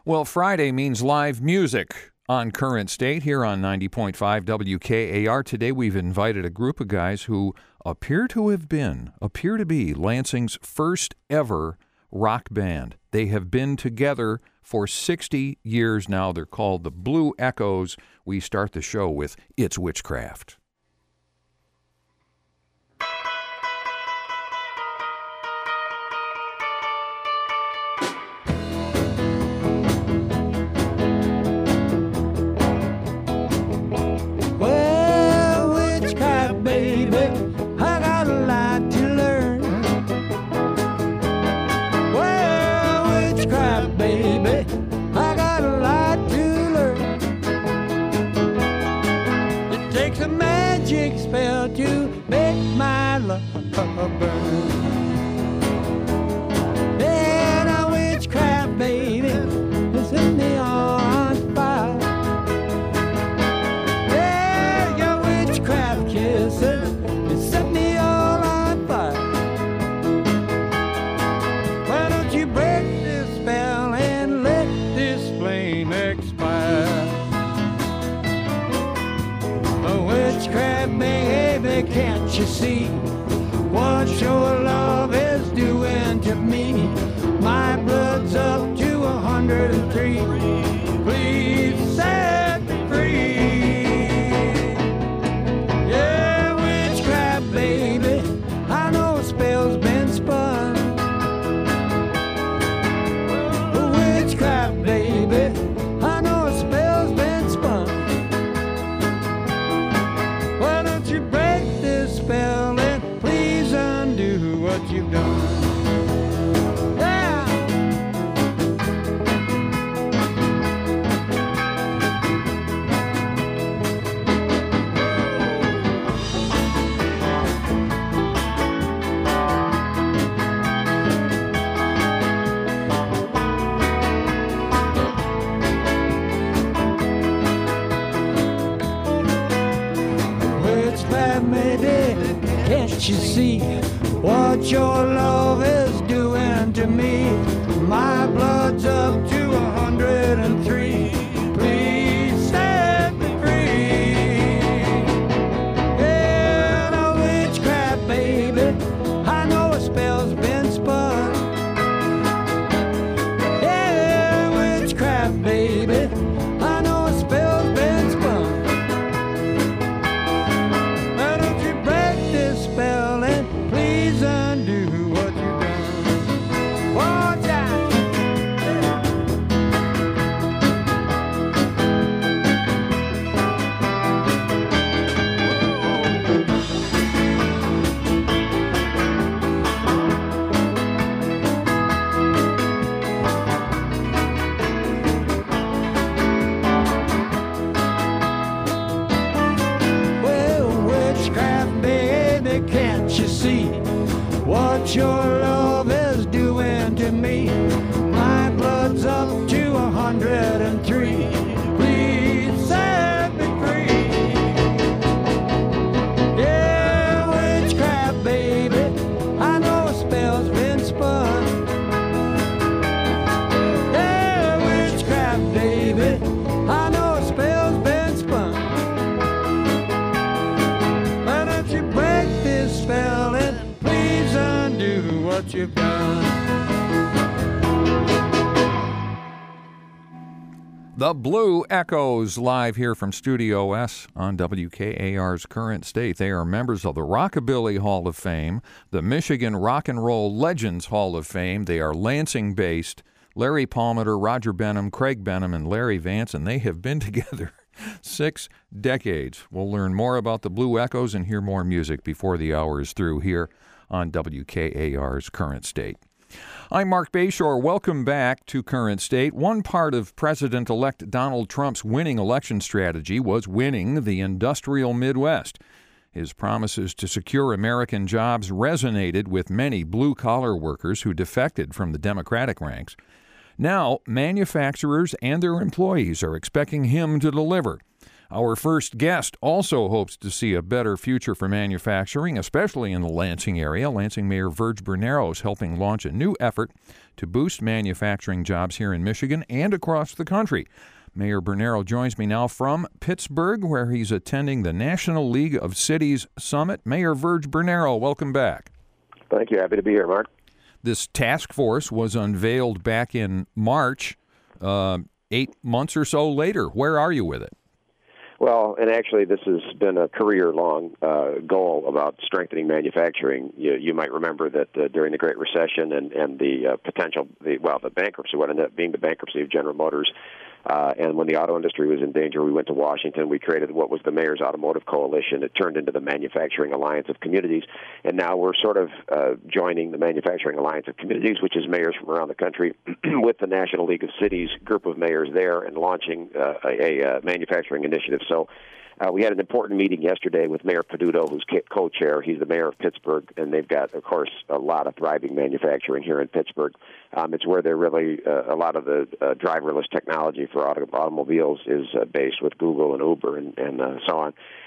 Well, Friday means live music on Current State here on 90.5 WKAR. Today we've invited a group of guys who appear to be Lansing's first ever rock band. They have been together for 60 years now. They're called the Blue Echoes. We start the show with It's Witchcraft. And a witchcraft baby set me on fire. Yeah, your witchcraft kisses set me all on fire. Why don't you break this spell and let this flame expire? A witchcraft baby, can't you see what your love is doing to me? My blood's up to 103. Please set me free. Yeah, witchcraft baby, I know a spell's been spun. Witchcraft baby, I know a spell's been spun. Why don't you break this spell and please undo what you've done? Yeah. Witchcraft baby, can't you see what your love is doing to me? My blood's up to 103. Please set me free. Yeah, no witchcraft baby, I know a spell's been spun. Yeah, witchcraft baby, I know a spell's been spun. Why don't you break this spell and please undo what you've done? One time. Well, witchcraft baby, can't you see what your love is doing to me? My blood's up to 103. Please set me free. Yeah, witchcraft baby, I know a spell's been spun. Yeah, witchcraft baby, I know a spell's been spun. Why don't you break this spell and please undo what you've done? The Blue Echoes live here from Studio S on WKAR's Current State. They are members of the Rockabilly Hall of Fame, the Michigan Rock and Roll Legends Hall of Fame. They are Lansing-based. Larry Palmeter, Roger Benham, Craig Benham, and Larry Vance, and they have been together 6 decades. We'll learn more about the Blue Echoes and hear more music before the hour is through here on WKAR's Current State. I'm Mark Bayshore. Welcome back to Current State. One part of President-elect Donald Trump's winning election strategy was winning the industrial Midwest. His promises to secure American jobs resonated with many blue-collar workers who defected from the Democratic ranks. Now, manufacturers and their employees are expecting him to deliver. Our first guest also hopes to see a better future for manufacturing, especially in the Lansing area. Lansing Mayor Virg Bernero is helping launch a new effort to boost manufacturing jobs here in Michigan and across the country. Mayor Bernero joins me now from Pittsburgh, where he's attending the National League of Cities Summit. Mayor Virg Bernero, welcome back. Thank you. Happy to be here, Mark. This task force was unveiled back in March, 8 months or so later. Where are you with it? Well, and actually, this has been a career-long goal about strengthening manufacturing. You might remember that during the Great Recession and the bankruptcy, what ended up being the bankruptcy of General Motors, and when the auto industry was in danger, we went to Washington. We created what was the Mayor's Automotive Coalition. It turned into the Manufacturing Alliance of Communities, and now we're sort of joining the Manufacturing Alliance of Communities, which is mayors from around the country, with the National League of Cities group of mayors there, and launching a manufacturing initiative. So we had an important meeting yesterday with Mayor Peduto, who's co-chair. He's the mayor of Pittsburgh, and they've got, of course, a lot of thriving manufacturing here in Pittsburgh. It's where they're really a lot of the driverless technology for automobiles is based, with Google and Uber and so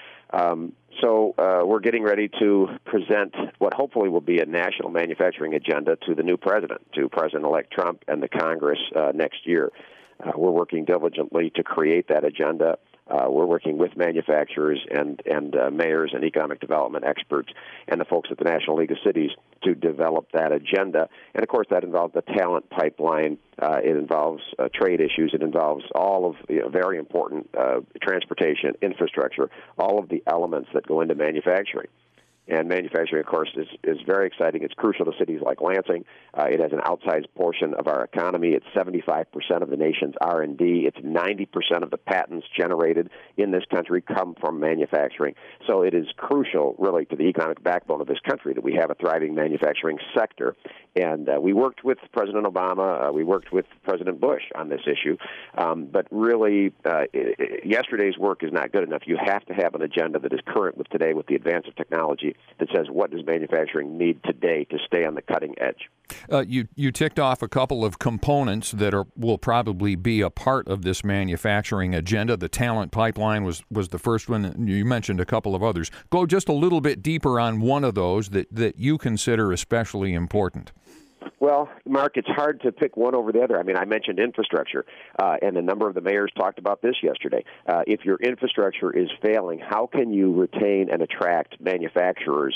on. So we're getting ready to present what hopefully will be a national manufacturing agenda to the new president, to President-elect Trump and the Congress next year. We're working diligently to create that agenda. We're working with manufacturers and mayors and economic development experts and the folks at the National League of Cities to develop that agenda. And, of course, that involves the talent pipeline. It involves trade issues. It involves all of very important transportation, infrastructure, all of the elements that go into manufacturing. And manufacturing, of course, is very exciting. It's crucial to cities like Lansing. It has an outsized portion of our economy. It's 75% of the nation's R&D. It's 90% of the patents generated in this country come from manufacturing. So it is crucial, really, to the economic backbone of this country that we have a thriving manufacturing sector. And we worked with President Obama. We worked with President Bush on this issue. But really, yesterday's work is not good enough. You have to have an agenda that is current with today, with the advance of technology, that says what does manufacturing need today to stay on the cutting edge. You ticked off a couple of components that will probably be a part of this manufacturing agenda. The talent pipeline was the first one. You mentioned a couple of others. Go just a little bit deeper on one of those that you consider especially important. Well, Mark, it's hard to pick one over the other. I mean, I mentioned infrastructure, and a number of the mayors talked about this yesterday. If your infrastructure is failing, how can you retain and attract manufacturers?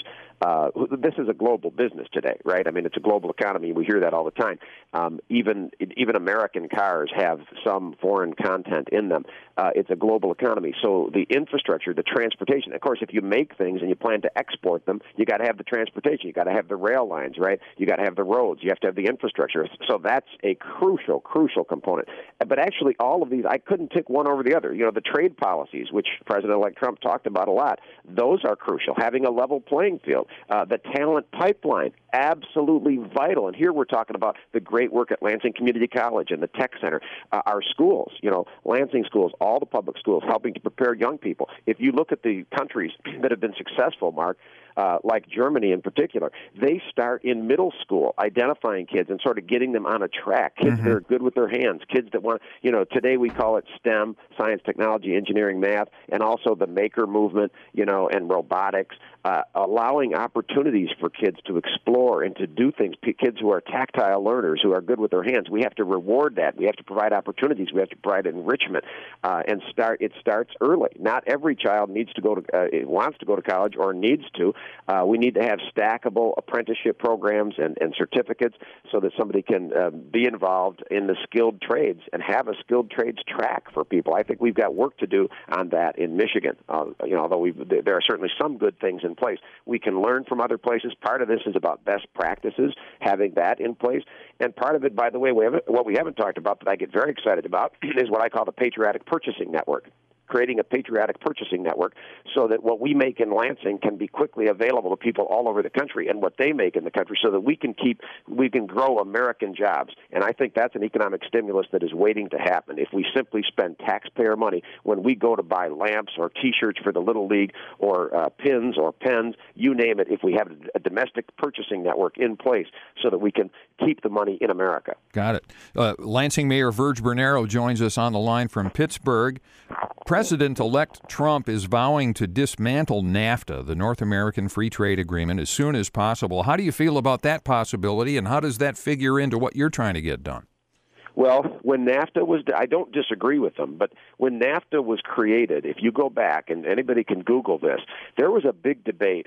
This is a global business today, right? I mean, it's a global economy. We hear that all the time. Even American cars have some foreign content in them. It's a global economy. So the infrastructure, the transportation, of course, if you make things and you plan to export them, you got to have the transportation. You got to have the rail lines, right? You got to have the roads. You have to have the infrastructure. So that's a crucial component. But actually, all of these, I couldn't pick one over the other. You know, the trade policies, which President-elect Trump talked about a lot, those are crucial. Having a level playing field. The talent pipeline, absolutely vital. And here we're talking about the great work at Lansing Community College and the Tech Center. Our schools, Lansing schools, all the public schools, helping to prepare young people. If you look at the countries that have been successful, Mark, like Germany in particular, they start in middle school, identifying kids and sort of getting them on a track. Kids that are good with their hands, kids that want, today we call it STEM, science, technology, engineering, math, and also the maker movement, and robotics, allowing opportunities for kids to explore and to do things, kids who are tactile learners, who are good with their hands. We have to reward that. We have to provide opportunities. We have to provide enrichment, and it starts early. Not every child wants to go to college or needs to. We need to have stackable apprenticeship programs and certificates so that somebody can be involved in the skilled trades and have a skilled trades track for people. I think we've got work to do on that in Michigan. Although there are certainly some good things in place, we can learn from other places. Part of this is about best practices, having that in place. And part of it, by the way, what we haven't talked about that I get very excited about is what I call the Patriotic Purchasing Network. Creating a patriotic purchasing network so that what we make in Lansing can be quickly available to people all over the country, and what they make in the country, so that we can grow American jobs. And I think that's an economic stimulus that is waiting to happen. If we simply spend taxpayer money when we go to buy lamps or T-shirts for the Little League or pins or pens, you name it, if we have a domestic purchasing network in place so that we can keep the money in America. Got it. Lansing Mayor Virg Bernero joins us on the line from Pittsburgh. President-elect Trump is vowing to dismantle NAFTA, the North American Free Trade Agreement, as soon as possible. How do you feel about that possibility, and how does that figure into what you're trying to get done? Well, when NAFTA was, I don't disagree with them, but when NAFTA was created, if you go back, and anybody can Google this, there was a big debate,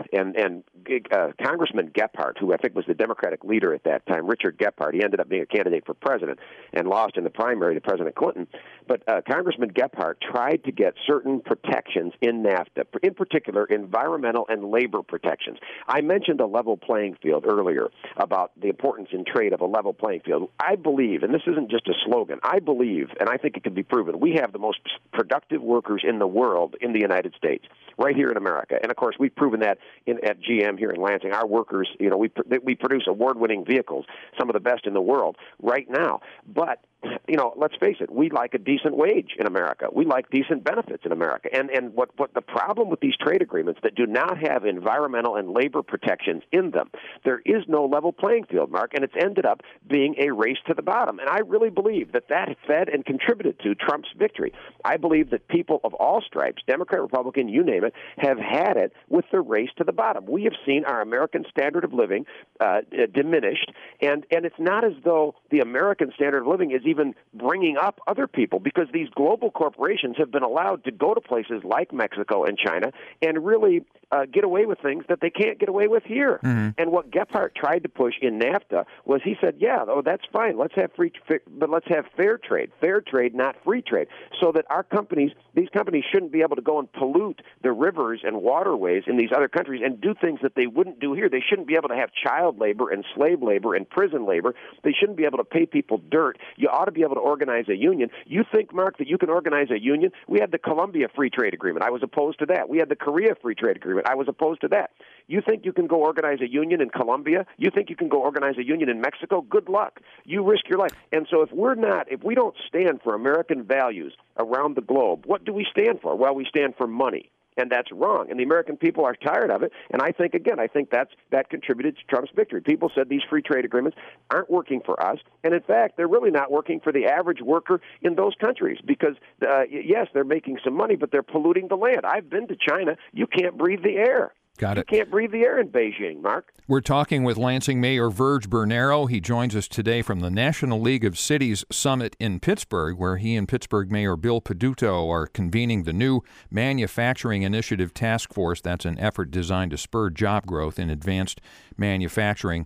and Congressman Gephardt, who I think was the Democratic leader at that time, Richard Gephardt, he ended up being a candidate for president and lost in the primary to President Clinton, but Congressman Gephardt tried to get certain protections in NAFTA, in particular environmental and labor protections. I mentioned a level playing field earlier about the importance in trade of a level playing field. I believe, and this isn't just a slogan, I believe, and I think it can be proven, we have the most productive workers in the world in the United States, right here in America. And, of course, we've proven that at GM here in Lansing. Our workers, we produce award-winning vehicles, some of the best in the world right now. But, let's face it, we like a decent wage in America. We like decent benefits in America. And what the problem with these trade agreements that do not have environmental and labor protections in them, there is no level playing field, Mark, and it's ended up being a race to the bottom. And I really believe that fed and contributed to Trump's victory. I believe that people of all stripes, Democrat, Republican, you name it, have had it with the race to the bottom. We have seen our American standard of living diminished, and it's not as though the American standard of living is even bringing up other people, because these global corporations have been allowed to go to places like Mexico and China and really get away with things that they can't get away with here. Mm-hmm. And what Gephardt tried to push in NAFTA was, he said, that's fine. Let's have but let's have fair trade, not free trade, so that these companies shouldn't be able to go and pollute the rivers and waterways in these other countries and do things that they wouldn't do here. They shouldn't be able to have child labor and slave labor and prison labor. They shouldn't be able to pay people dirt. You ought to be able to organize a union. You think, Mark, that you can organize a union? We had the Colombia Free Trade Agreement. I was opposed to that. We had the Korea Free Trade Agreement. I was opposed to that. You think you can go organize a union in Colombia? You think you can go organize a union in Mexico? Good luck. You risk your life. And so if we don't stand for American values around the globe, what do we stand for? Well, we stand for money. And that's wrong. And the American people are tired of it. And I think that contributed to Trump's victory. People said these free trade agreements aren't working for us. And, in fact, they're really not working for the average worker in those countries because, yes, they're making some money, but they're polluting the land. I've been to China. You can't breathe the air. Got it. You can't breathe the air in Beijing, Mark. We're talking with Lansing Mayor Verge Bernero. He joins us today from the National League of Cities Summit in Pittsburgh, where he and Pittsburgh Mayor Bill Peduto are convening the new Manufacturing Initiative Task Force. That's an effort designed to spur job growth in advanced manufacturing.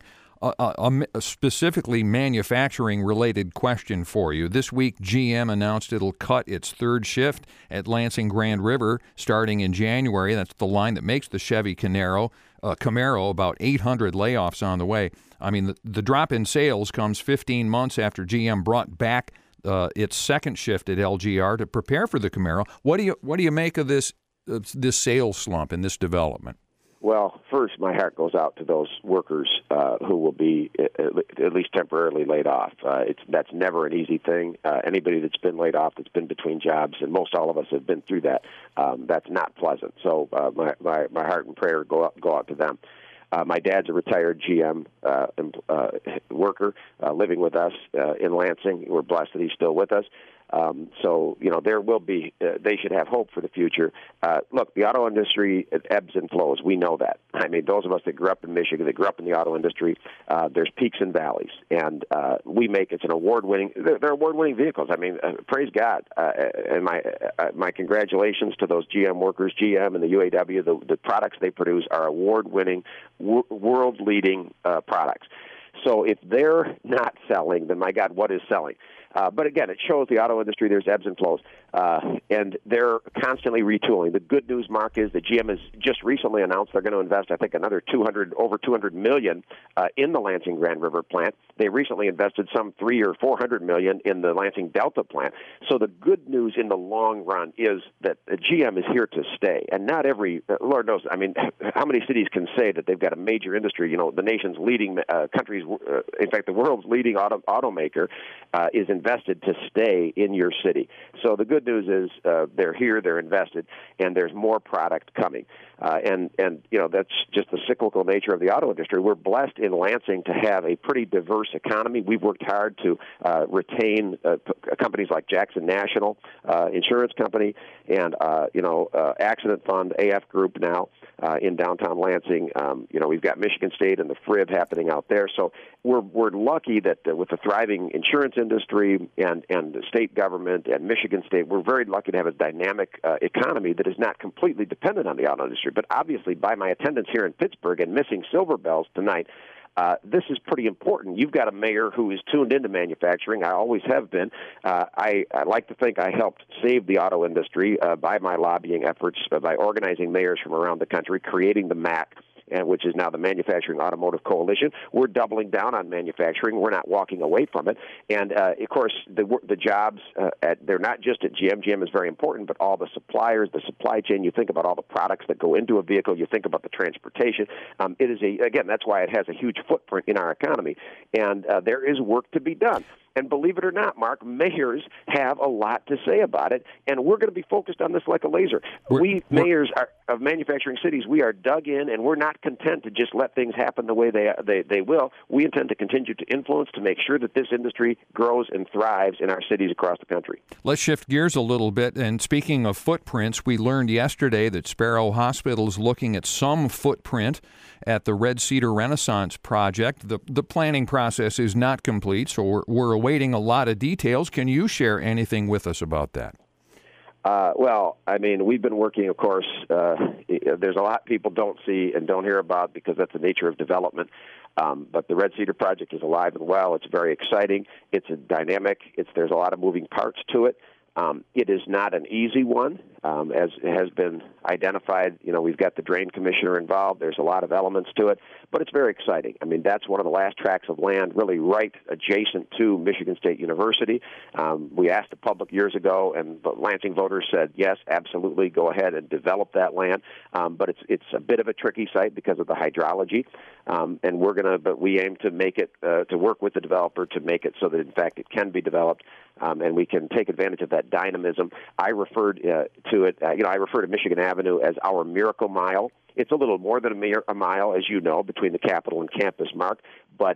A specifically manufacturing-related question for you. This week, GM announced it'll cut its third shift at Lansing Grand River starting in January. That's the line that makes the Chevy Camaro, about 800 layoffs on the way. I mean, the drop in sales comes 15 months after GM brought back its second shift at LGR to prepare for the Camaro. What do you make of this sales slump and this development? Well, first, my heart goes out to those workers who will be at least temporarily laid off. That's never an easy thing. Anybody that's been laid off, that's been between jobs, and most all of us have been through that, that's not pleasant. So my heart and prayer go out to them. My dad's a retired GM worker living with us in Lansing. We're blessed that he's still with us. So, there will be, they should have hope for the future. Look, the auto industry ebbs and flows. We know that. I mean, those of us that grew up in Michigan, that grew up in the auto industry, there's peaks and valleys. And it's an award-winning, they're award-winning vehicles. I mean, praise God. And my congratulations to those GM workers, GM and the UAW. The products they produce are award-winning, world-leading products. So if they're not selling, then, my God, what is selling? But again, it shows the auto industry, there's ebbs and flows, and they're constantly retooling. The good news, Mark, is that GM has just recently announced they're going to invest, I think, over $200 million in the Lansing Grand River plant. They recently invested some $300 or $400 million in the Lansing Delta plant. So the good news in the long run is that GM is here to stay, and not every Lord knows. I mean, how many cities can say that they've got a major industry? The nation's leading countries, in fact, the world's leading automaker is invested to stay in your city. So the good news is they're here, they're invested, and there's more product coming. and that's just the cyclical nature of the auto industry. We're blessed in Lansing to have a pretty diverse economy. We've worked hard to retain companies like Jackson National Insurance Company and Accident Fund, AF Group now in downtown Lansing. We've got Michigan State and the FRIB happening out there. So we're lucky that with the thriving insurance industry and the state government and Michigan State, we're very lucky to have a dynamic economy that is not completely dependent on the auto industry. But obviously, by my attendance here in Pittsburgh and missing Silver Bells tonight, this is pretty important. You've got a mayor who is tuned into manufacturing. I always have been. I like to think I helped save the auto industry by my lobbying efforts, by organizing mayors from around the country, creating the MAC, which is now the Manufacturing Automotive Coalition. We're doubling down on manufacturing. We're not walking away from it. And, of course, the jobs, they're not just at GM. GM is very important, but all the suppliers, the supply chain. You think about all the products that go into a vehicle. You think about the transportation. It is again, that's why it has a huge footprint in our economy. And there is work to be done. And believe it or not, Mark, mayors have a lot to say about it, and we're going to be focused on this like a laser. Mayors of manufacturing cities, we are dug in, and we're not content to just let things happen the way they will. We intend to continue to influence to make sure that this industry grows and thrives in our cities across the country. Let's shift gears a little bit. And speaking of footprints, we learned yesterday that Sparrow Hospital is looking at some footprint at the Red Cedar Renaissance project. The planning process is not complete, so we're awaiting a lot of details. Can you share anything with us about that? Well, I mean, we've been working, of course, there's a lot people don't see and don't hear about because that's the nature of development. But the Red Cedar project is alive and well. It's very exciting. It's a dynamic. There's a lot of moving parts to it. It is not an easy one, as has been identified. We've got the drain commissioner involved. There's a lot of elements to it, but it's very exciting. I mean, that's one of the last tracts of land really right adjacent to Michigan State University. We asked the public years ago, and the Lansing voters said, yes, absolutely, go ahead and develop that land. But it's a bit of a tricky site because of the hydrology, but we aim to make it, to work with the developer to make it so that, in fact, it can be developed, and we can take advantage of that dynamism. I referred to it, I refer to Michigan Avenue as our Miracle Mile. It's a little more than a mile, as you know, between the Capitol and Campus, Mark. But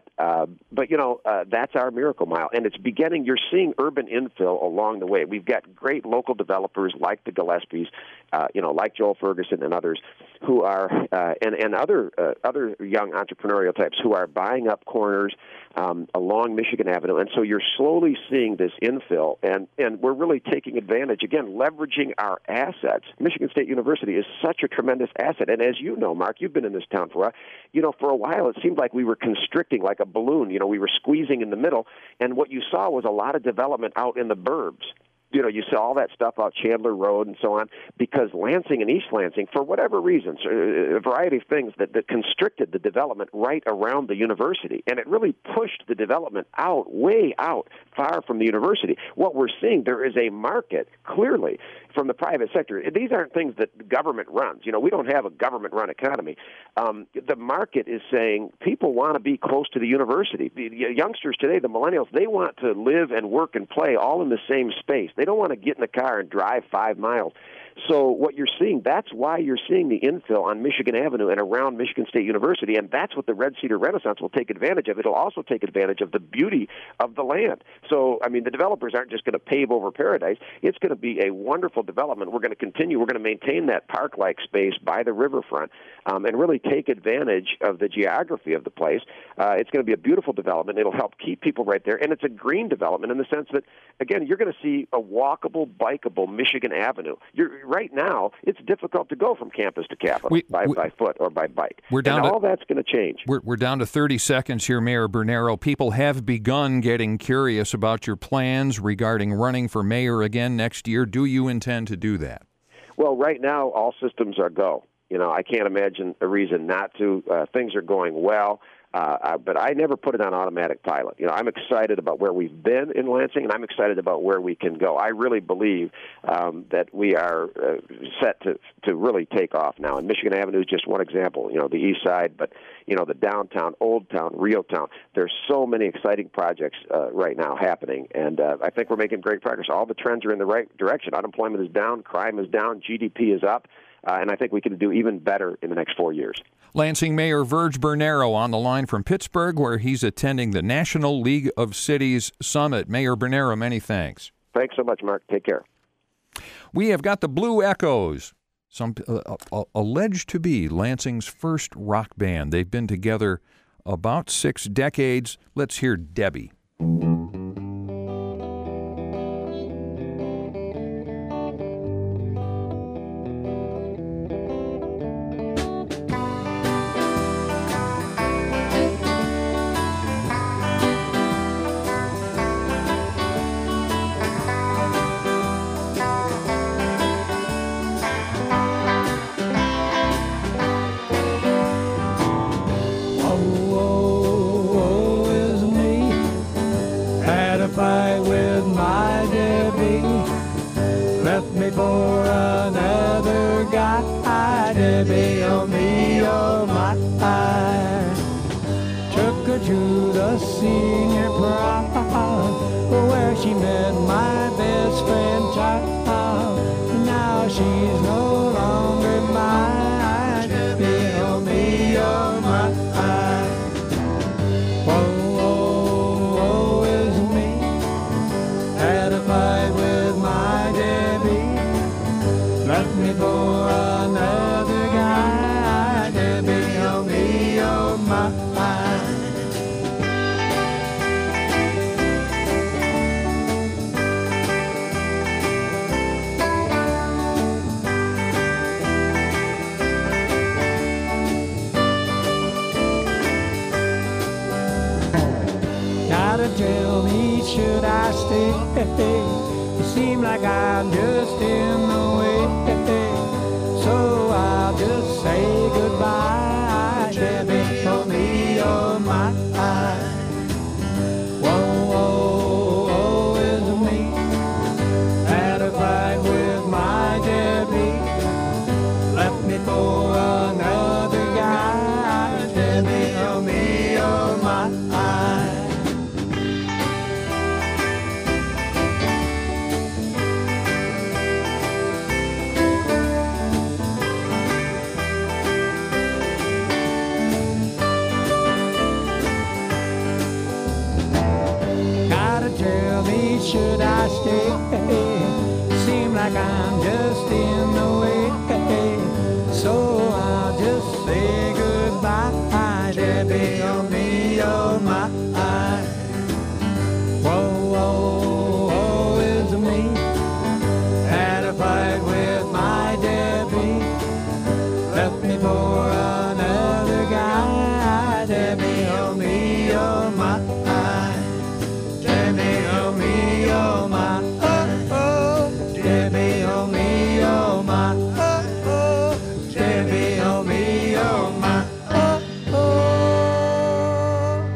that's our Miracle Mile, and it's beginning. You're seeing urban infill along the way. We've got great local developers like the Gillespies, like Joel Ferguson and others, who are and other young entrepreneurial types who are buying up corners along Michigan Avenue, and so you're slowly seeing this infill, and we're really taking advantage again, leveraging our assets. Michigan State University is such a tremendous asset, and as you know, Mark, you've been in this town for a while. For a while it seemed like we were constricting like a balloon. We were squeezing in the middle, and what you saw was a lot of development out in the burbs. You saw all that stuff out Chandler Road and so on, because Lansing and East Lansing, for whatever reasons, a variety of things that constricted the development right around the university, and it really pushed the development way out, far from the university. What we're seeing, there is a market, clearly, from the private sector. These aren't things that government runs. We don't have a government-run economy. The market is saying people want to be close to the university. The youngsters today, the millennials, they want to live and work and play all in the same space. They don't want to get in the car and drive 5 miles. So what you're seeing, that's why you're seeing the infill on Michigan Avenue and around Michigan State University, and that's what the Red Cedar Renaissance will take advantage of. It'll also take advantage of the beauty of the land. So, I mean, the developers aren't just going to pave over paradise. It's going to be a wonderful development. We're going to continue. We're going to maintain that park-like space by the riverfront and really take advantage of the geography of the place. It's going to be a beautiful development. It'll help keep people right there, and it's a green development in the sense that, again, you're going to see a walkable, bikeable Michigan Avenue. Right now, it's difficult to go from campus to Capitol by foot or by bike. All that's going to change. We're down to 30 seconds here, Mayor Bernero. People have begun getting curious about your plans regarding running for mayor again next year. Do you intend to do that? Well, right now, all systems are go. I can't imagine a reason not to. Things are going well. But I never put it on automatic pilot. I'm excited about where we've been in Lansing, and I'm excited about where we can go. I really believe that we are set to really take off now. And Michigan Avenue is just one example, the east side, but, the downtown, Old Town, Rio Town. There's so many exciting projects right now happening, and I think we're making great progress. All the trends are in the right direction. Unemployment is down, crime is down, GDP is up. and I think we can do even better in the next 4 years. Lansing Mayor Verge Bernero on the line from Pittsburgh, where he's attending the National League of Cities Summit. Mayor Bernero, many thanks. Thanks so much, Mark. Take care. We have got the Blue Echoes, some alleged to be Lansing's first rock band. They've been together about 6 decades. Let's hear Debbie. Fight with my Debbie, left me for another guy. Debbie, oh me, oh my. Took her to the senior prom, where she met my best friend Tom. Now she's no longer mine. Debbie, oh me, oh my. Left me for another guy. Debbie, oh me, oh my. Gotta tell me, should I stay? It seems like I'm just in the way. So I'll just say goodbye. Debbie, oh me, oh my. Whoa, whoa, whoa is me. Had a fight with my Debbie. Left me for another guy. Debbie, oh me, oh my. Should I stay? Seem like I'm just in the way. So I'll just say goodbye. Debbie, oh me, oh my. Whoa, whoa, whoa is me. Had a fight with my Debbie. Left me for another guy. Debbie, oh me, oh my. Debbie, oh me, oh my, oh, oh. Debbie, oh me, oh my, oh, oh. Debbie, oh me, oh my, oh, oh.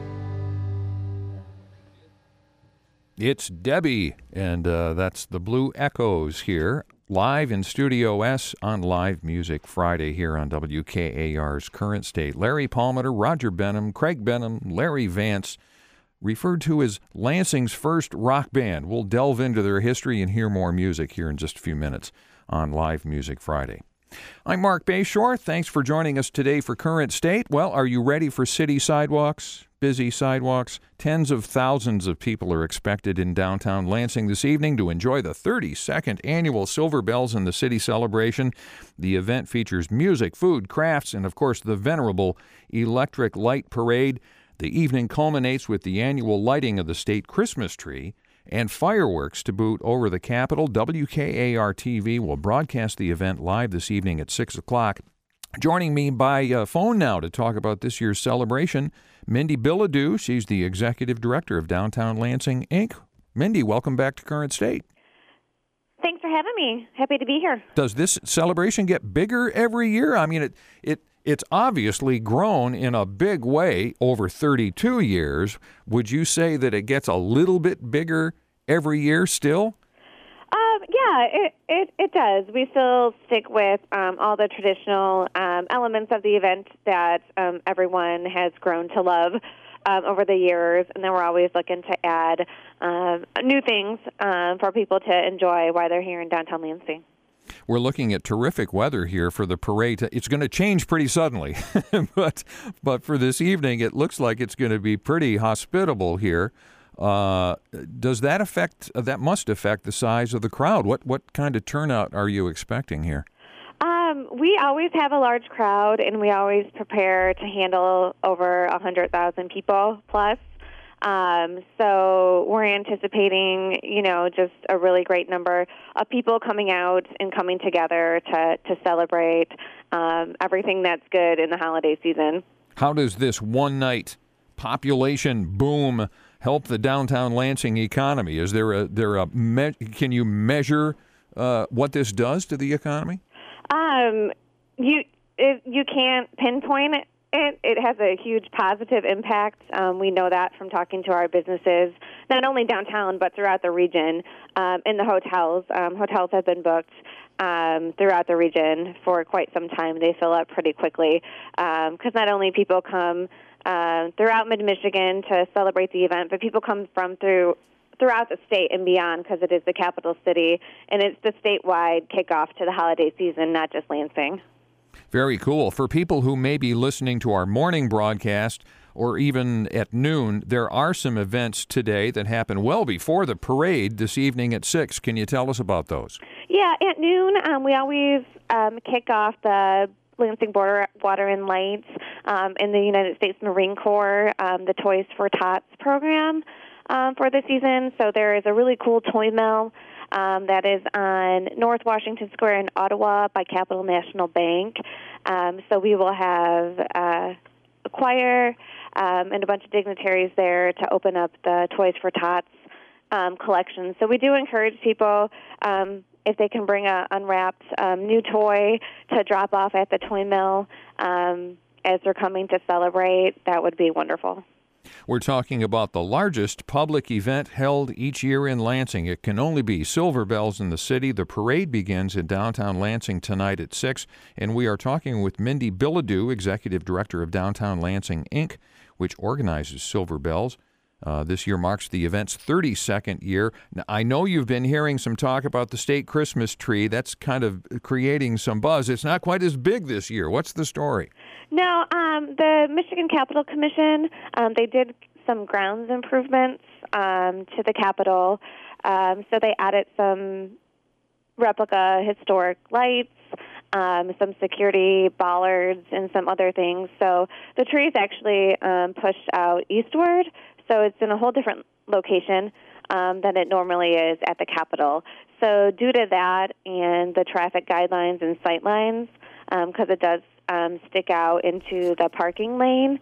It's Debbie, and that's the Blue Echoes here, live in Studio S on Live Music Friday here on WKAR's Current State. Larry Palmeter, Roger Benham, Craig Benham, Larry Vance, referred to as Lansing's first rock band. We'll delve into their history and hear more music here in just a few minutes on Live Music Friday. I'm Mark Bayshore. Thanks for joining us today for Current State. Well, are you ready for city sidewalks? Busy sidewalks? Tens of thousands of people are expected in downtown Lansing this evening to enjoy the 32nd annual Silver Bells in the City celebration. The event features music, food, crafts, and of course the venerable Electric Light Parade. The evening culminates with the annual lighting of the state Christmas tree and fireworks to boot over the Capitol. WKAR-TV will broadcast the event live this evening at 6 o'clock. Joining me by phone now to talk about this year's celebration, Mindy Bilodeau. She's the Executive Director of Downtown Lansing, Inc. Mindy, welcome back to Current State. Thanks for having me. Happy to be here. Does this celebration get bigger every year? I mean, it's obviously grown in a big way over 32 years. Would you say that it gets a little bit bigger every year still? Yeah, it does. We still stick with all the traditional elements of the event that everyone has grown to love over the years, and then we're always looking to add new things for people to enjoy while they're here in downtown Lansing. we're looking at terrific weather here for the parade. It's going to change pretty suddenly, but for this evening, it looks like it's going to be pretty hospitable here. Does that affect? That must affect the size of the crowd. What kind of turnout are you expecting here? We always have a large crowd, and we always prepare to handle over 100,000 people plus. So we're anticipating, just a really great number of people coming out and coming together to celebrate everything that's good in the holiday season. How does this one-night population boom help the downtown Lansing economy? Is can you measure what this does to the economy? You can't pinpoint it. It has a huge positive impact. We know that from talking to our businesses, not only downtown but throughout the region. In the hotels, hotels have been booked throughout the region for quite some time. They fill up pretty quickly because not only people come throughout Mid-Michigan to celebrate the event, but people come from throughout the state and beyond because it is the capital city, and it's the statewide kickoff to the holiday season, not just Lansing. Very cool. For people who may be listening to our morning broadcast or even at noon, there are some events today that happen well before the parade this evening at 6. Can you tell us about those? Yeah, at noon, we always kick off the Lansing Border Water and Lights in the United States Marine Corps, the Toys for Tots program for the season. So there is a really cool toy mill that is on North Washington Square in Ottawa by Capital National Bank. So we will have a choir and a bunch of dignitaries there to open up the Toys for Tots collection. So we do encourage people, if they can bring an unwrapped new toy to drop off at the toy mill as they're coming to celebrate, that would be wonderful. We're talking about the largest public event held each year in Lansing. It can only be Silver Bells in the city. The parade begins in downtown Lansing tonight at 6, and we are talking with Mindy Bilodeau, Executive Director of Downtown Lansing, Inc., which organizes Silver Bells. This year marks the event's 32nd year. Now, I know you've been hearing some talk about the state Christmas tree. That's kind of creating some buzz. It's not quite as big this year. What's the story? No, the Michigan Capitol Commission, they did some grounds improvements to the Capitol. So they added some replica historic lights, some security bollards, and some other things. So the tree is actually pushed out eastward. So it's in a whole different location than it normally is at the Capitol. So due to that and the traffic guidelines and sight lines, because it does stick out into the parking lane,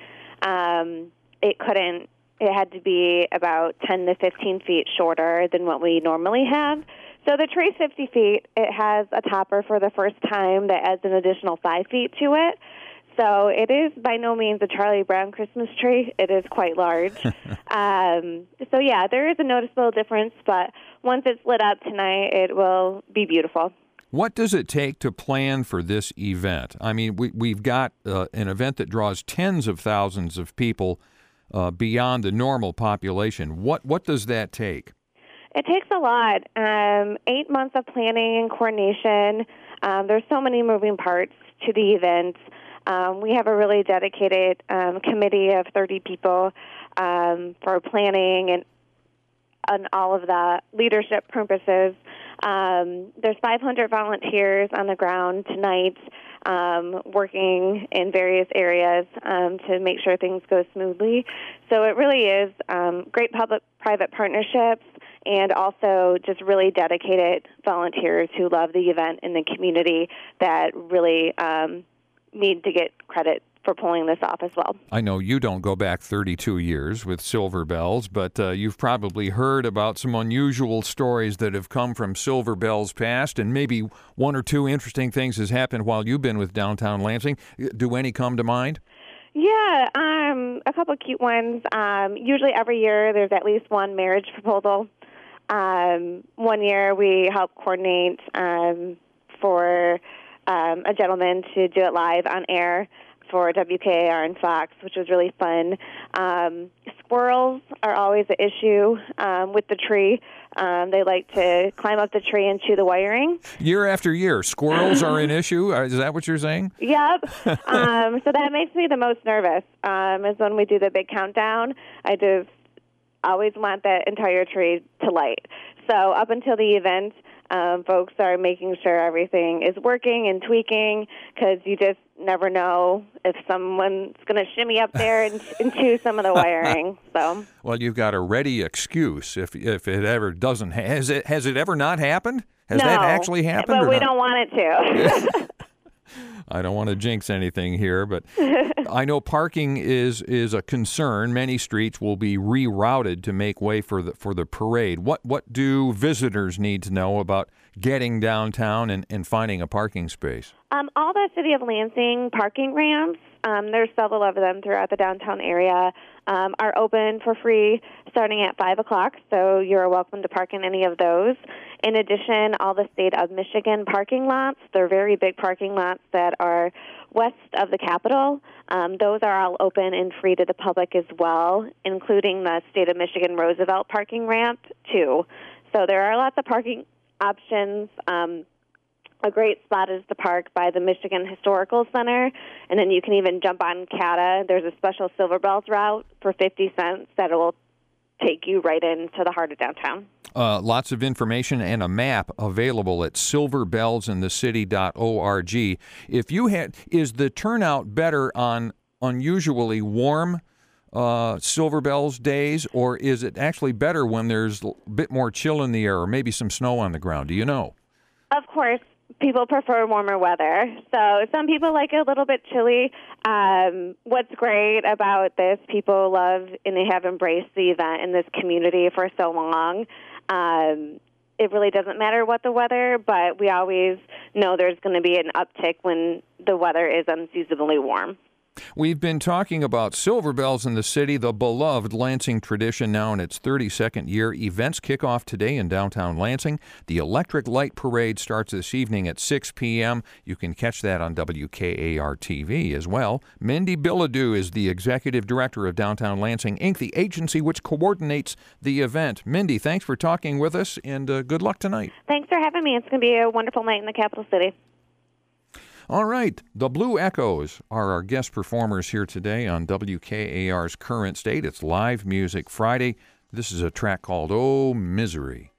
it had to be about 10 to 15 feet shorter than what we normally have. So the tree's 50 feet. It has a topper for the first time that adds an additional 5 feet to it. So it is by no means a Charlie Brown Christmas tree. It is quite large. So, yeah, there is a noticeable difference, but once it's lit up tonight, it will be beautiful. What does it take to plan for this event? I mean, we've got an event that draws tens of thousands of people beyond the normal population. What does that take? It takes a lot. 8 months of planning and coordination. There's so many moving parts to the event. We have a really dedicated committee of 30 people for planning and all of the leadership purposes. There's 500 volunteers on the ground tonight working in various areas to make sure things go smoothly. So it really is great public-private partnerships and also just really dedicated volunteers who love the event in the community that really need to get credit for pulling this off as well. I know you don't go back 32 years with Silver Bells, but you've probably heard about some unusual stories that have come from Silver Bells past, and maybe one or two interesting things has happened while you've been with Downtown Lansing. Do any come to mind? Yeah, a couple of cute ones. Usually every year there's at least one marriage proposal. One year we helped coordinate for a gentleman to do it live on air. for WKAR and Fox, which was really fun. Squirrels are always an issue with the tree. They like to climb up the tree and chew the wiring. Year after year, squirrels are an issue? Is that what you're saying? Yep. So that makes me the most nervous, is when we do the big countdown. I just always want that entire tree to light. So up until the event, folks are making sure everything is working and tweaking, because you just never know if someone's going to shimmy up there and chew some of the wiring. So, well, you've got a ready excuse if it ever doesn't. Has it ever not happened? Has that actually happened? But we don't want it to. I don't want to jinx anything here, but I know parking is a concern. Many streets will be rerouted to make way for the parade. What do visitors need to know about getting downtown and finding a parking space? All the City of Lansing parking ramps, there's several of them throughout the downtown area, are open for free starting at 5 o'clock, so you're welcome to park in any of those. In addition, all the State of Michigan parking lots, they're very big parking lots that are west of the Capitol. Those are all open and free to the public as well, including the State of Michigan Roosevelt parking ramp, too. So there are lots of parking options. A great spot is the park by the Michigan Historical Center, and then you can even jump on CATA. There's a special Silver Bells route for 50 cents that will take you right into the heart of downtown. Lots of information and a map available at silverbellsinthecity.org. Is the turnout better on unusually warm Silver Bells days, or is it actually better when there's a bit more chill in the air or maybe some snow on the ground? Do you know? Of course, people prefer warmer weather. So some people like it a little bit chilly. What's great about this, people love and they have embraced the event in this community for so long. It really doesn't matter what the weather, but we always know there's going to be an uptick when the weather is unseasonably warm. We've been talking about Silver Bells in the City, the beloved Lansing tradition now in its 32nd year. Events kick off today in downtown Lansing. The Electric Light Parade starts this evening at 6 p.m. You can catch that on WKAR-TV as well. Mindy Bilodeau is the Executive Director of Downtown Lansing, Inc., the agency which coordinates the event. Mindy, thanks for talking with us, and good luck tonight. Thanks for having me. It's going to be a wonderful night in the capital city. All right, the Blue Echoes are our guest performers here today on WKAR's Current State. It's Live Music Friday. This is a track called Oh Misery.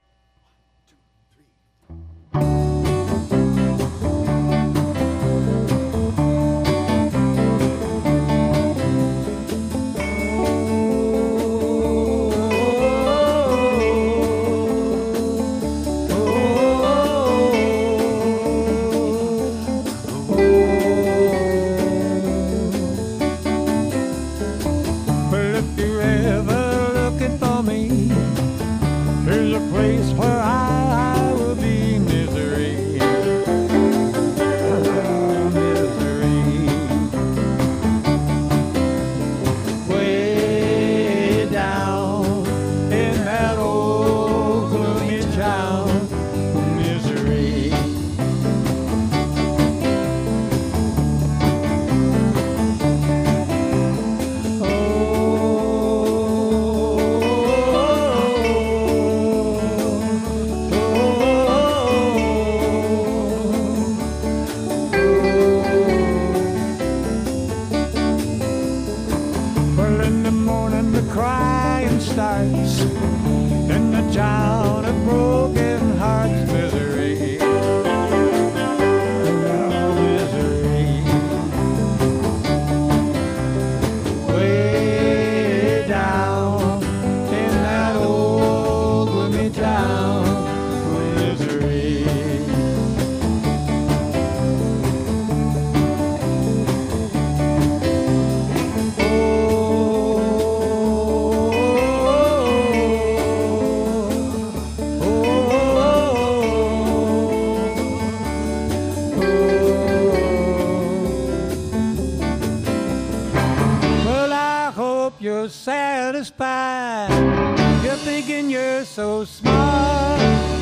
Satisfied, you're thinking you're so smart.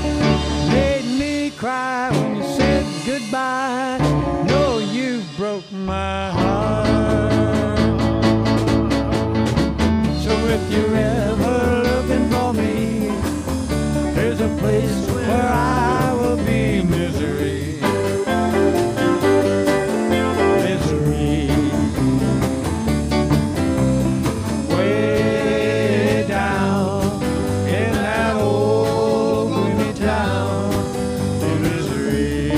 Made me cry when you said goodbye. No, you broke my heart. There's a place where I will be misery. Misery. Way down in that old gloomy town in misery.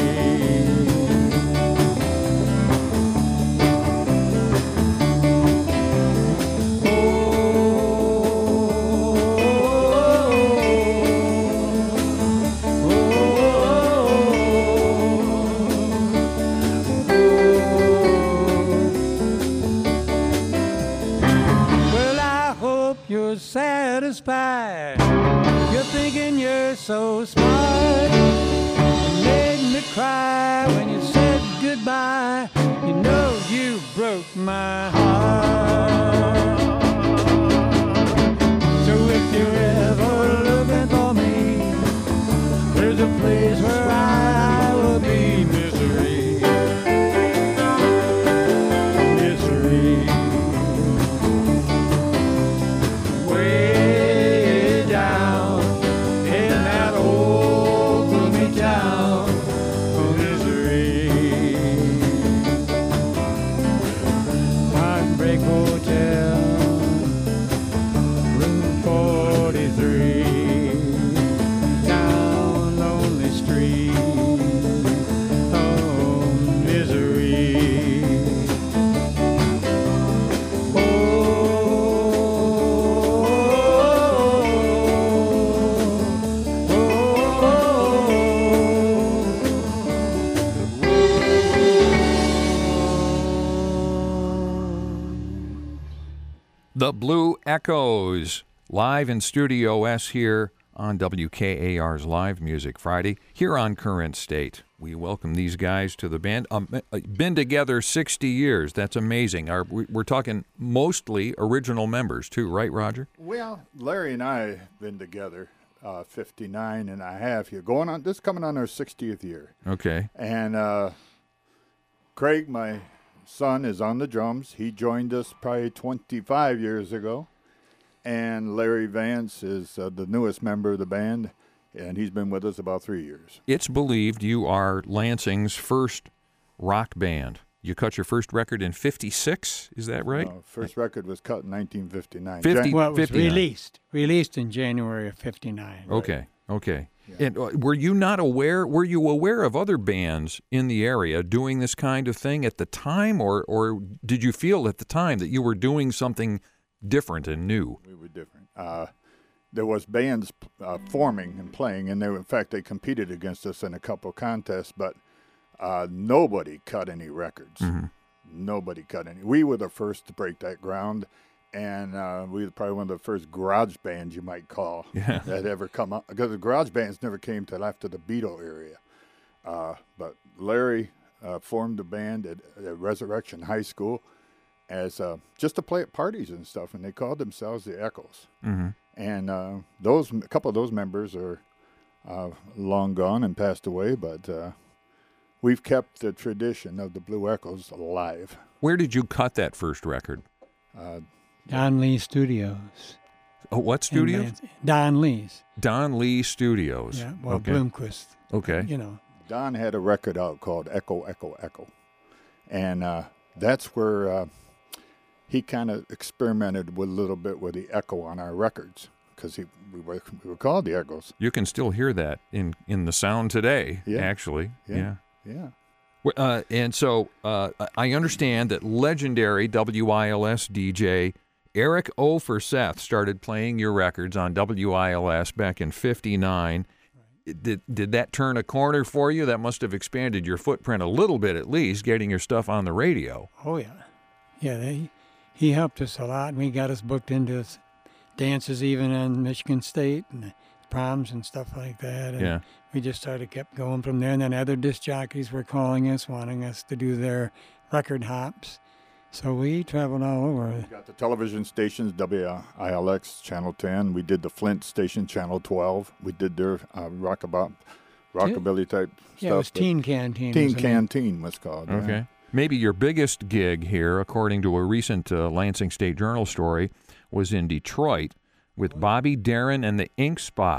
Well, I hope you're satisfied. You're thinking you're so smart. You made me cry when you said goodbye. You know you broke my heart. So if you're ever looking for me, there's a place where I will be misery. Misery. Way down in that old gloomy town of misery. Heartbreak Hotel, room 43, down lonely street. Oh, misery. The Blue Echoes, live in Studio S here on WKAR's Live Music Friday, here on Current State. We welcome these guys to the band. Been together 60 years. That's amazing. We're talking mostly original members, too, right, Roger? Well, Larry and I have been together 59 and a half years. This is coming on our 60th year. Okay. And Craig, my son, is on the drums. He joined us probably 25 years ago. And Larry Vance is the newest member of the band, and he's been with us about 3 years. It's believed you are Lansing's first rock band. You cut your first record in 56, is that right? No, first record was cut in 1959. Well, it was 59. released in January of 59. Okay. Yeah. And were you aware of other bands in the area doing this kind of thing at the time, or did you feel at the time that you were doing something different and new? We were different. There was bands forming and playing, and in fact, they competed against us in a couple of contests, but nobody cut any records. Mm-hmm. Nobody cut any. We were the first to break that ground, and we were probably one of the first garage bands you might call that ever come up, because the garage bands never came till after the Beatle area. But Larry formed a band at Resurrection High School as just to play at parties and stuff, and they called themselves the Echoes. Mm-hmm. And a couple of those members are long gone and passed away, but we've kept the tradition of the Blue Echoes alive. Where did you cut that first record? Don Lee Studios. Oh, what studio? Don Lee's. Don Lee Studios. Yeah, well, okay. Bloomquist. Okay. You know. Don had a record out called Echo, Echo, Echo. And that's where he kind of experimented with a little bit with the echo on our records, because we were called the Echoes. You can still hear that in the sound today, actually. Yeah. And so I understand that legendary WILS DJ Eric O. Forseth started playing your records on WILS back in 59. Did that turn a corner for you? That must have expanded your footprint a little bit, at least, getting your stuff on the radio. Oh, yeah. Yeah, he helped us a lot, and we got us booked into dances even on Michigan State and proms and stuff like that. And we just kept going from there. And then other disc jockeys were calling us, wanting us to do their record hops. So we traveled all over. We got the television stations, WILX, Channel 10. We did the Flint station, Channel 12. We did their rockabilly type stuff. Yeah, it was Teen Canteen. Teen Canteen was called. Okay. Yeah. Maybe your biggest gig here, according to a recent Lansing State Journal story, was in Detroit with Bobby Darin and the Ink Spots.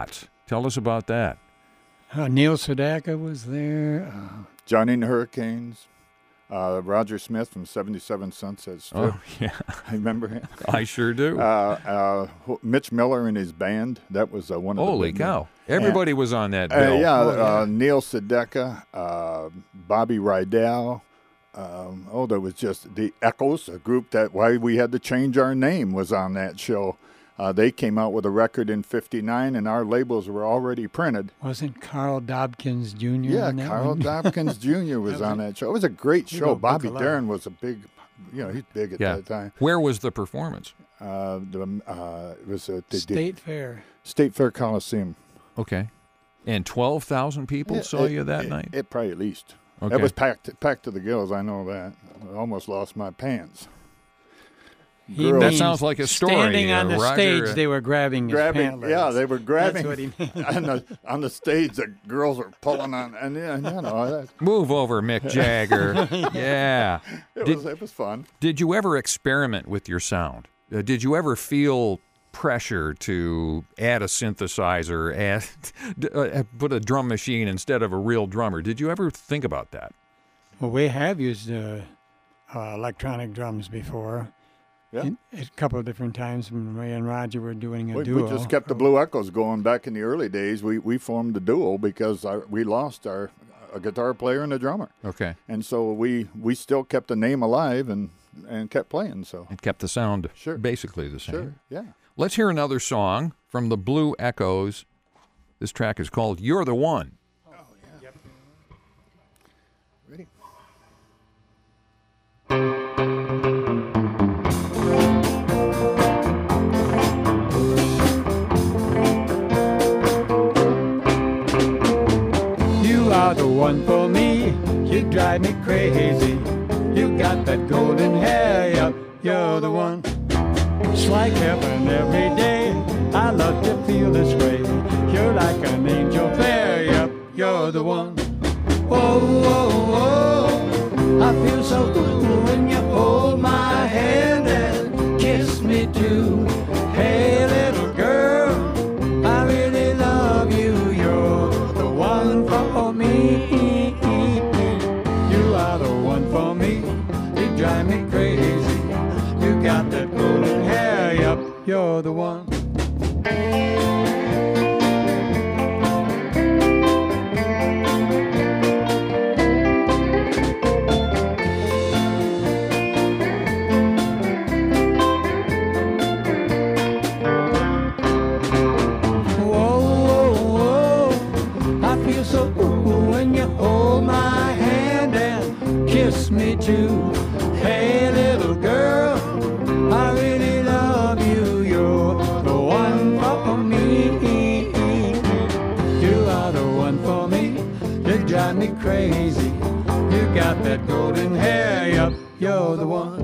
Tell us about that. Neil Sedaka was there. Johnny and the Hurricanes. Roger Smith from 77 Sunset Strip. Oh, yeah. I remember him. I sure do. Mitch Miller and his band. That was one of the Holy big cow. names. Everybody was on that bill. Neil Sedaka, Bobby Rydell. There was just the Echoes, a group that why we had to change our name was on that show. They came out with a record in '59, and our labels were already printed. Wasn't Carl Dobkins Jr. Yeah, on that Carl one? Dobkins Jr. was on that show. It was a great show. Bobby Bookaloo. Darin was a big, he's big at that time. Where was the performance? It was at the State Fair. State Fair Coliseum. Okay. And 12,000 people saw you that night? It probably at least. Okay. It was packed to the gills. I know that. I almost lost my pants. That sounds like a story. Standing on the Roger, stage, they were grabbing his pant legs. Yeah, they were grabbing. That's what he meant. on the stage, the girls were pulling on, and Move over, Mick Jagger. Yeah. It was fun. Did you ever experiment with your sound? Did you ever feel pressure to add a synthesizer, put a drum machine instead of a real drummer? Did you ever think about that? Well, we have used electronic drums before. Yeah. A couple of different times when Ray and Roger were doing a We duo. just kept the Blue Echoes going back in the early days. We formed a duo because we lost a guitar player and a drummer. Okay. And so we still kept the name alive and kept playing. So it kept the sound Sure. basically the same. Sure, yeah. Let's hear another song from the Blue Echoes. This track is called You're the One. Oh, yeah. Yep. Ready? You are the one for me. You drive me crazy. You got that golden hair. Yep, you're the one. It's like heaven every day. I love to feel this way. You're like an angel fair. Yep, you're the one. Whoa, whoa, whoa. I feel so good when you hold my hand and kiss me too. Hey, little girl, I really love you. You're the one for me. You are the one for me. You drive me crazy. You got that golden hair. Yep, you're the one. Kiss me too. Hey, little girl, I really love you. You're the one for me. You are the one for me. You drive me crazy. You got that golden hair. Yup, you're the one.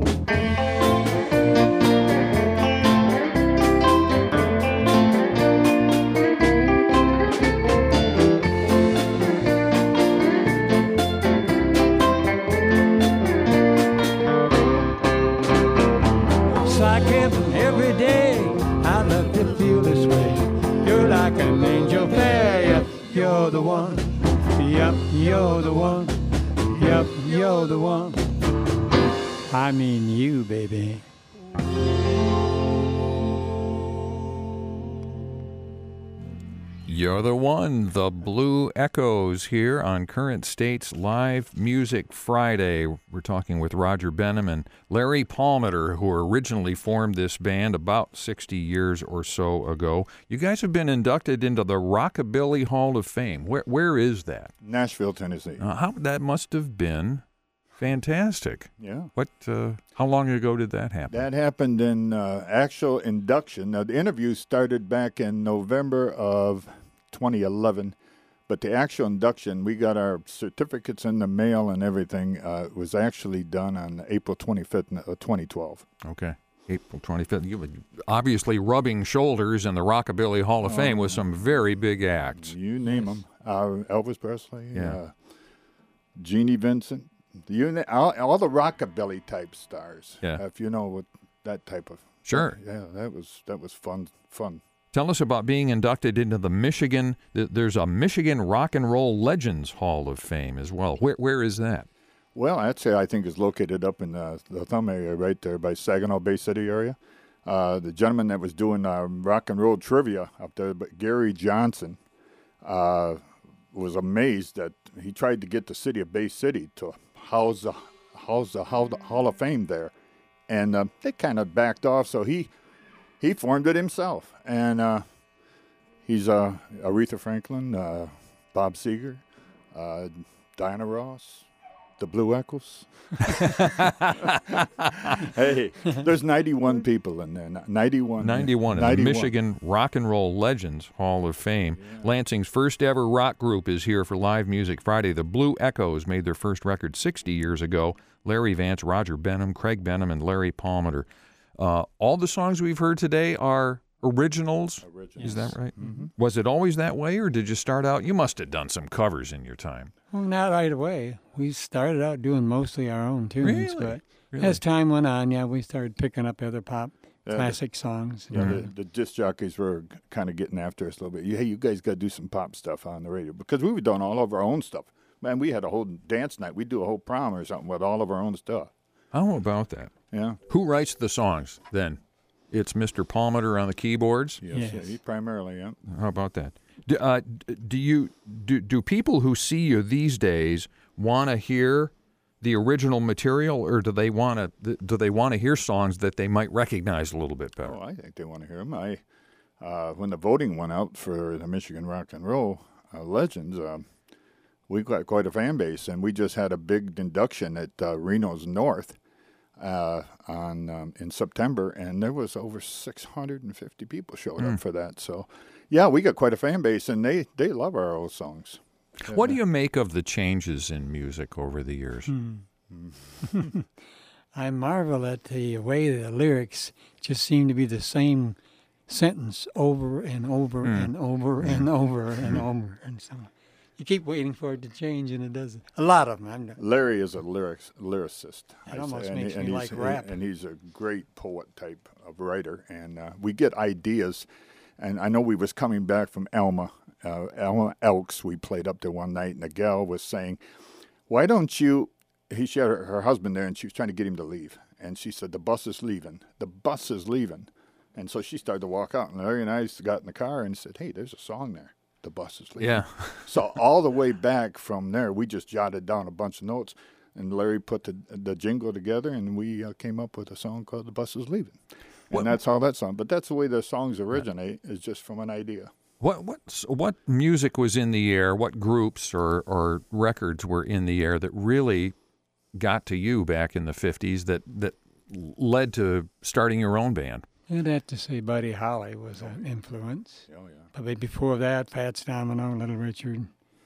Every day, I love to feel this way. You're like an angel fair. Yep, you're the one. Yep, you're the one. Yep, you're the one. I mean you, baby. You're the one. The Blue Echoes here on Current State's Live Music Friday. We're talking with Roger Benham and Larry Palmeter, who originally formed this band about 60 years or so ago. You guys have been inducted into the Rockabilly Hall of Fame. Where is that? Nashville, Tennessee. That must have been fantastic. Yeah. How long ago did that happen? That happened in actual induction. Now, the interview started back in November of 2011, but the actual induction, we got our certificates in the mail and everything, was actually done on April 25th, 2012. Okay. April 25th. You were obviously rubbing shoulders in the Rockabilly Hall of Fame with some very big acts. You name them. Elvis Presley, Yeah. Jeannie Vincent, all the Rockabilly type stars. Yeah. If you know what that type of. Sure. Yeah, that was fun. Tell us about being inducted into the Michigan. There's a Michigan Rock and Roll Legends Hall of Fame as well. Where is that? Well, I think is located up in the Thumb area right there by Saginaw Bay City area. The gentleman that was doing rock and roll trivia up there, Gary Johnson, was amazed that he tried to get the city of Bay City to house the Hall of Fame there. And they kind of backed off, so he formed it himself. And he's Aretha Franklin, Bob Seger, Diana Ross, the Blue Echoes. Hey, there's 91 people in there. 91 in the Michigan Rock and Roll Legends Hall of Fame. Yeah. Lansing's first ever rock group is here for Live Music Friday. The Blue Echoes made their first record 60 years ago. Larry Vance, Roger Benham, Craig Benham, and Larry Palmer. All the songs we've heard today are originals. Is that right? Mm-hmm. Was it always that way, or did you start out? You must have done some covers in your time. Well, not right away. We started out doing mostly our own tunes, really? But as time went on, we started picking up other pop classic songs. Yeah, the disc jockeys were kind of getting after us a little bit. Hey, you guys got to do some pop stuff on the radio, because we were doing all of our own stuff. Man, we had a whole dance night. We'd do a whole prom or something with all of our own stuff. How about that? Yeah. Who writes the songs then? It's Mr. Palmer on the keyboards? Yes. He primarily, yeah. How about that? Do people who see you these days want to hear the original material, or do they want to hear songs that they might recognize a little bit better? Oh, I think they want to hear them. When the voting went out for the Michigan Rock and Roll Legends, we got quite a fan base, and we just had a big induction at Reno's North in September, and there was over 650 people showed up for that. So, yeah, we got quite a fan base, and they love our old songs. What do you make of the changes in music over the years? I marvel at the way the lyrics just seem to be the same sentence over and over and over and over and over and so on. You keep waiting for it to change, and it doesn't. A lot of them. Larry is a lyricist. It almost makes me like rap. And he's a great poet type of writer. And we get ideas. And I know we was coming back from Alma Elks. We played up there one night, and the gal was saying, why don't you, she had her husband there, and she was trying to get him to leave. And she said, the bus is leaving. The bus is leaving. And so she started to walk out, and Larry and I got in the car and said, hey, there's a song there. The bus is leaving. Yeah. So all the way back from there, we just jotted down a bunch of notes, and Larry put the jingle together, and we came up with a song called The Bus is Leaving. And that's how that song. But that's the way the songs originate, is just from an idea. What music was in the air, what groups or records were in the air that really got to you back in the 50s that led to starting your own band? I'd have to say Buddy Holly was an influence. Oh, yeah. Probably before that, Fats Domino, Little Richard.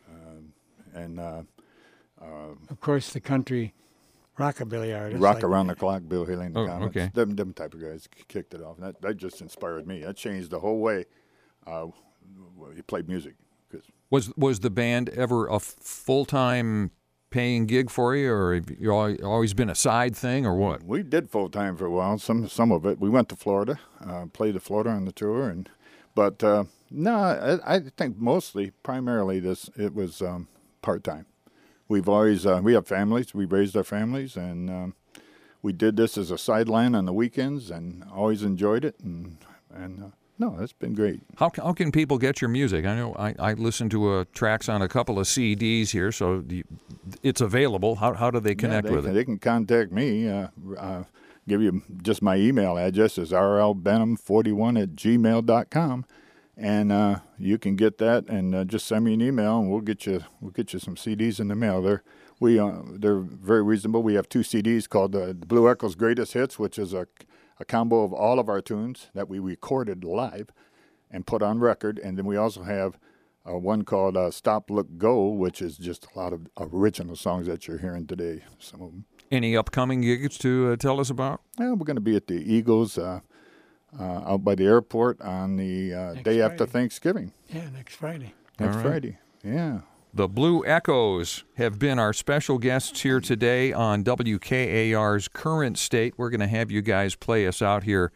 Of course, the country rockabilly artists. Rock like Around the Clock, Bill Haley and the Comets. Okay. Them type of guys kicked it off. And that just inspired me. That changed the whole way you played music. Was the band ever a full-time paying gig for you, or have you always been a side thing, or what? We did full-time for a while, some of it. We went to Florida, played to Florida on the tour, but I think primarily it was part-time. We've always, we have families, we raised our families, and we did this as a sideline on the weekends and always enjoyed it, and no, it's been great. How can people get your music? I know I listen to tracks on a couple of CDs here, so it's available. How do they connect with it? They can contact me. Give you just my email address is rlbenham41@gmail.com, and you can get that and just send me an email, and we'll get you some CDs in the mail. They're very reasonable. We have 2 CDs called the Blue Echoes Greatest Hits, which is a combo of all of our tunes that we recorded live and put on record. And then we also have one called Stop, Look, Go, which is just a lot of original songs that you're hearing today, some of them. Any upcoming gigs to tell us about? We're going to be at the Eagles out by the airport on the day after Thanksgiving. Yeah, next Friday. Next Friday, yeah. The Blue Echoes have been our special guests here today on WKAR's Current State. We're going to have you guys play us out here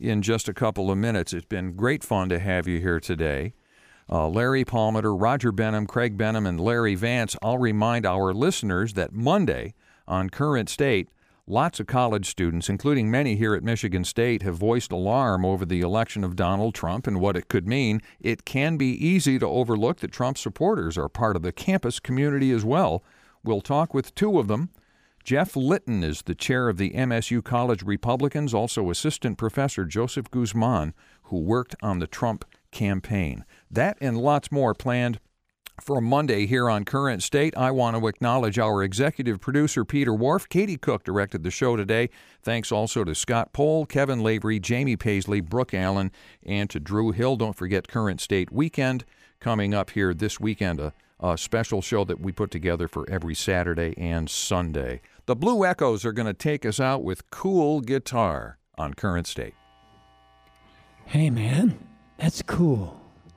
in just a couple of minutes. It's been great fun to have you here today. Larry Palmater, Roger Benham, Craig Benham, and Larry Vance. I'll remind our listeners that Monday on Current State, lots of college students, including many here at Michigan State, have voiced alarm over the election of Donald Trump and what it could mean. It can be easy to overlook that Trump supporters are part of the campus community as well. We'll talk with two of them. Jeff Litton is the chair of the MSU College Republicans, also Assistant Professor Joseph Guzman, who worked on the Trump campaign. That and lots more planned for Monday here on Current State. I want to acknowledge our executive producer, Peter Wharf. Katie Cook directed the show today. Thanks also to Scott Pohl, Kevin Lavery, Jamie Paisley, Brooke Allen, and to Drew Hill. Don't forget Current State Weekend coming up here this weekend, a special show that we put together for every Saturday and Sunday. The Blue Echoes are going to take us out with Cool Guitar on Current State. Hey, man, that's cool.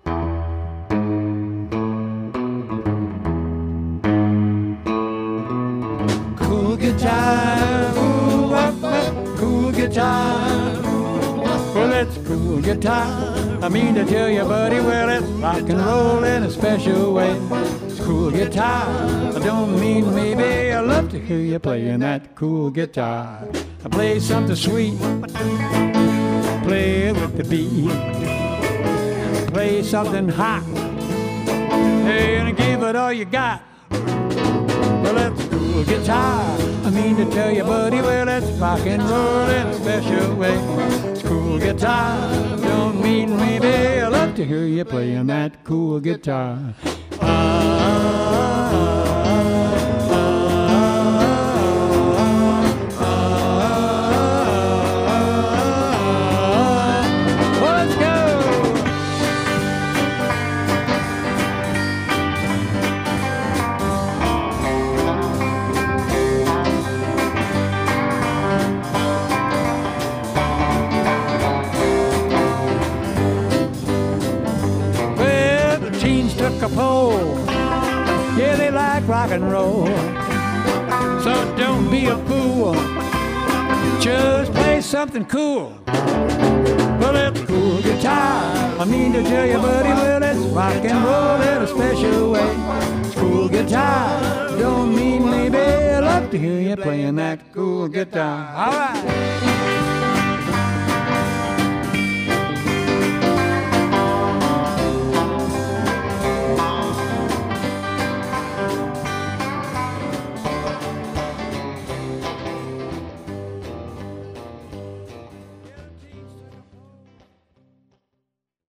Cool guitar, ooh, cool guitar. Well, it's cool guitar. I mean to tell you, buddy, well, it's rock and roll in a special way. It's cool guitar. I don't mean maybe. I love to hear you playing that cool guitar. I play something sweet, play it with the beat. Play something hot, hey, and give it all you got. Well, it's cool guitar. I mean to tell you, buddy, well, it's rock and roll in a special way. It's cool guitar. Don't mean maybe. I love to hear you playing that cool guitar. Let's go. Well, the teens took a poll. Yeah, they like rock and roll. So don't be a fool. Just play something cool. Well, it's cool guitar. I mean to tell you, buddy, well, it's rock and roll in a special way. It's cool guitar. Don't mean maybe. I love to hear you playing that cool guitar. All right.